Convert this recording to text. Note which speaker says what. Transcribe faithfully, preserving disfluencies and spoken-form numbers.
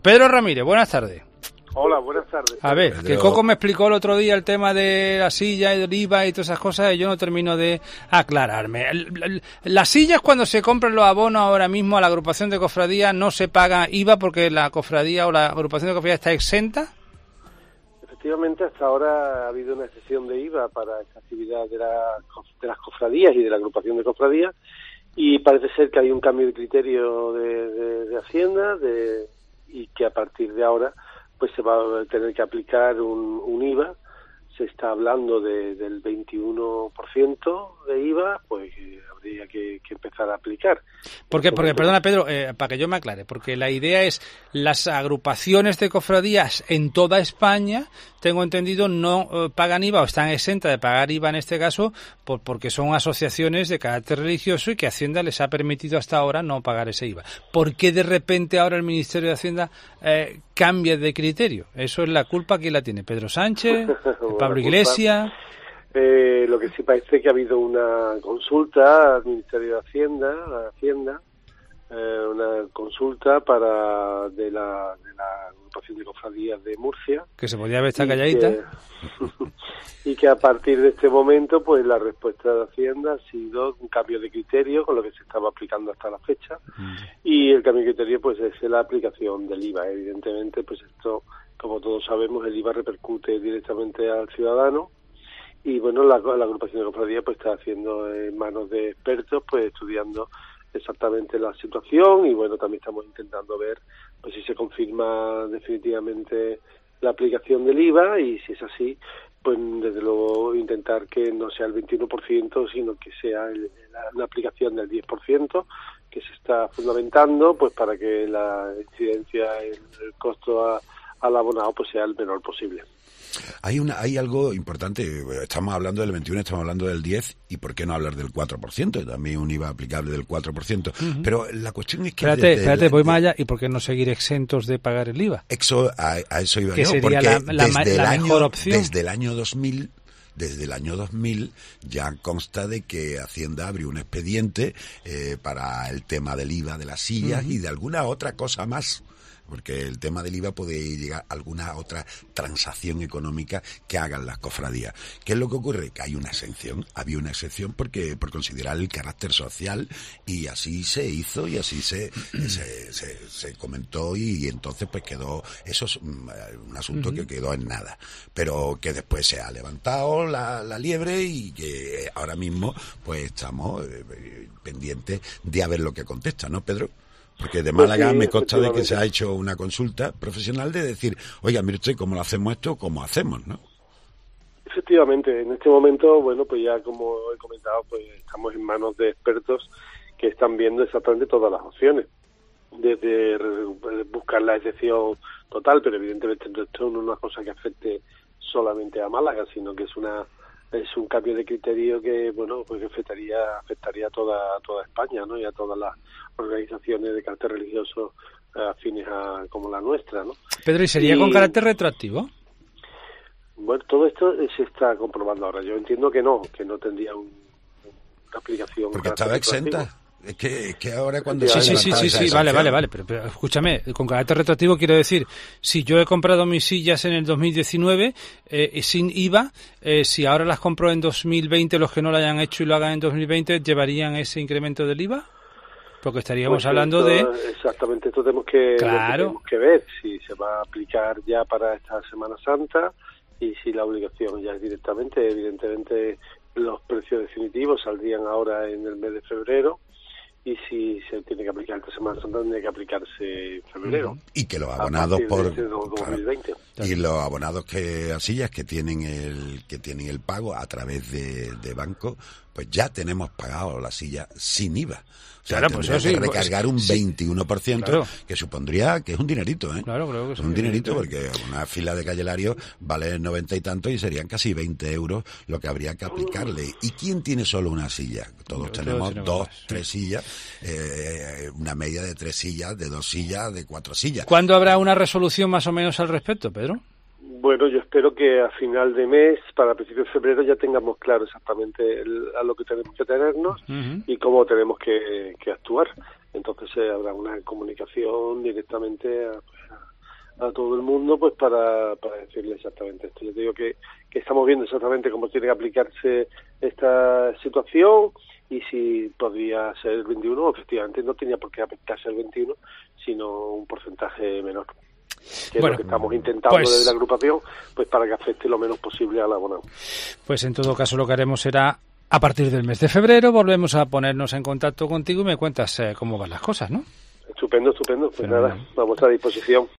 Speaker 1: Pedro Ramírez, buenas tardes.
Speaker 2: Hola, buenas tardes.
Speaker 1: A ver,
Speaker 3: Pedro.
Speaker 1: que Coco me explicó el otro día el tema de la silla y del I V A y todas esas cosas y yo no termino de aclararme. Las sillas, cuando se compran los abonos ahora mismo a la agrupación de cofradías, no se paga I V A porque la cofradía o la agrupación de cofradías está exenta.
Speaker 2: Efectivamente, hasta ahora ha habido una excepción de I V A para esta actividad de, la, de las cofradías y de la agrupación de cofradías, y parece ser que hay un cambio de criterio de, de, de Hacienda de, y que a partir de ahora pues se va a tener que aplicar un, un I V A. Se está hablando de, del veintiuno por ciento de I V A, pues eh, habría que, que empezar a aplicar.
Speaker 1: ¿Por qué? Porque, perdona Pedro, eh, para que yo me aclare, porque la idea es las agrupaciones de cofradías en toda España, tengo entendido, no eh, pagan I V A o están exentas de pagar I V A en este caso, por, porque son asociaciones de carácter religioso y que Hacienda les ha permitido hasta ahora no pagar ese I V A. ¿Por qué de repente ahora el Ministerio de Hacienda eh, cambia de criterio? Eso es la culpa, ¿quién la tiene? ¿Pedro Sánchez? ¿Pablo Iglesias?
Speaker 2: Eh, lo que sí parece que ha habido una consulta al Ministerio de Hacienda, a Hacienda, eh, una consulta para de la, de la agrupación de cofradías de Murcia.
Speaker 1: Que se podía haber estado calladita.
Speaker 2: Que, y que a partir de este momento, pues la respuesta de Hacienda ha sido un cambio de criterio con lo que se estaba aplicando hasta la fecha. Mm. Y el cambio de criterio, pues es la aplicación del I V A. Evidentemente, pues esto, como todos sabemos, el I V A repercute directamente al ciudadano. Y bueno, la, la agrupación de cofradías pues está haciendo en manos de expertos, pues estudiando exactamente la situación, y bueno, también estamos intentando ver pues si se confirma definitivamente la aplicación del I V A, y si es así, pues desde luego intentar que no sea el veintiuno por ciento, sino que sea el, la, la aplicación del diez por ciento, que se está fundamentando pues para que la incidencia, el, el costo a, al abonado pues sea el menor posible.
Speaker 3: Hay una, hay algo importante, estamos hablando del veintiuno, estamos hablando del diez, y por qué no hablar del cuatro por ciento, también un I V A aplicable del cuatro por ciento, uh-huh. Pero la cuestión es que...
Speaker 1: Espérate, espérate, voy más allá, ¿y por qué no seguir exentos de pagar el I V A?
Speaker 3: Eso, a, a eso iba
Speaker 1: que
Speaker 3: yo,
Speaker 1: sería
Speaker 3: porque
Speaker 1: la, la,
Speaker 3: desde,
Speaker 1: la
Speaker 3: el
Speaker 1: mejor
Speaker 3: año,
Speaker 1: opción.
Speaker 3: desde el año dos mil... Desde el año dos mil ya consta de que Hacienda abrió un expediente eh, para el tema del I V A de las sillas uh-huh. y de alguna otra cosa más, porque el tema del I V A puede llegar a alguna otra transacción económica que hagan las cofradías. ¿Qué es lo que ocurre? Que hay una exención, había una exención porque por considerar el carácter social, y así se hizo y así se se, se, se comentó, y, y entonces pues quedó, eso es un, un asunto uh-huh. que quedó en nada, pero que después se ha levantado la, la liebre, y que ahora mismo pues estamos eh, pendientes de a ver lo que contesta, ¿no, Pedro? Porque de Málaga pues sí, me consta de que se ha hecho una consulta profesional de decir, oiga, mire usted, ¿cómo lo hacemos esto? ¿Cómo hacemos, no?
Speaker 2: Efectivamente, en este momento, bueno, pues ya como he comentado, pues estamos en manos de expertos que están viendo exactamente todas las opciones. Desde buscar la excepción total, pero evidentemente esto no es una cosa que afecte solamente a Málaga, sino que es una es un cambio de criterio que, bueno, pues afectaría afectaría a toda, a toda España, ¿no? Y a todas las organizaciones de carácter religioso eh, afines a como la nuestra, ¿no?
Speaker 1: Pedro, ¿y sería y, con carácter retroactivo?
Speaker 2: Bueno, todo esto se está comprobando ahora. Yo entiendo que no, que no tendría un, una aplicación.
Speaker 3: Porque estaba exenta. Es que, es que ahora cuando...
Speaker 1: Sí, sí, sí, sí, sí, vale, vale, vale, pero, pero escúchame, con carácter retroactivo quiero decir, si yo he comprado mis sillas en el dos mil diecinueve eh, sin I V A, eh, si ahora las compro en dos mil veinte, los que no lo hayan hecho y lo hagan en dos mil veinte, ¿llevarían ese incremento del I V A? Porque estaríamos pues hablando
Speaker 2: esto,
Speaker 1: de...
Speaker 2: Exactamente, esto tenemos que,
Speaker 1: claro.
Speaker 2: tenemos que ver si se va a aplicar ya para esta Semana Santa, y si la obligación ya es directamente, evidentemente los precios definitivos saldrían ahora en el mes de febrero, y si se tiene que aplicar esta Semana Santa, tendría que aplicarse en febrero.
Speaker 3: Y que los abonados por
Speaker 2: este dos mil veinte.
Speaker 3: Claro, y los abonados que a sillas que tienen el que tienen el pago a través de, de banco, pues ya tenemos pagado la silla sin I V A. O sea,
Speaker 1: claro, pues eso
Speaker 3: que
Speaker 1: sí,
Speaker 3: recargar un
Speaker 1: sí,
Speaker 3: veintiuno por ciento,
Speaker 1: claro.
Speaker 3: Que supondría que es un dinerito, ¿eh?
Speaker 1: Claro, creo que sí.
Speaker 3: Un dinerito, porque una fila de Calle Lario vale noventa y tanto y serían casi veinte euros lo que habría que aplicarle. ¿Y quién tiene solo una silla? Todos no, tenemos todos dos, más, tres sí. sillas, eh, una media de tres sillas, de dos sillas, de cuatro sillas.
Speaker 1: ¿Cuándo habrá una resolución más o menos al respecto, Pedro?
Speaker 2: Bueno, yo espero que a final de mes, para principios de febrero, ya tengamos claro exactamente el, a lo que tenemos que tenernos uh-huh. y cómo tenemos que, que actuar. Entonces eh, habrá una comunicación directamente a, a todo el mundo, pues para, para decirle exactamente esto. Yo te digo que, que estamos viendo exactamente cómo tiene que aplicarse esta situación y si podría ser el veintiuno, efectivamente no tenía por qué aplicarse el veintiuno, sino un porcentaje menor. Que
Speaker 1: bueno,
Speaker 2: es lo que estamos intentando
Speaker 1: pues,
Speaker 2: desde la agrupación, pues para que afecte lo menos posible al abonado.
Speaker 1: Pues en todo caso lo que haremos será, a partir del mes de febrero, volvemos a ponernos en contacto contigo y me cuentas eh, cómo van las cosas, ¿no?
Speaker 2: Estupendo, estupendo. Pues nada, a vuestra disposición.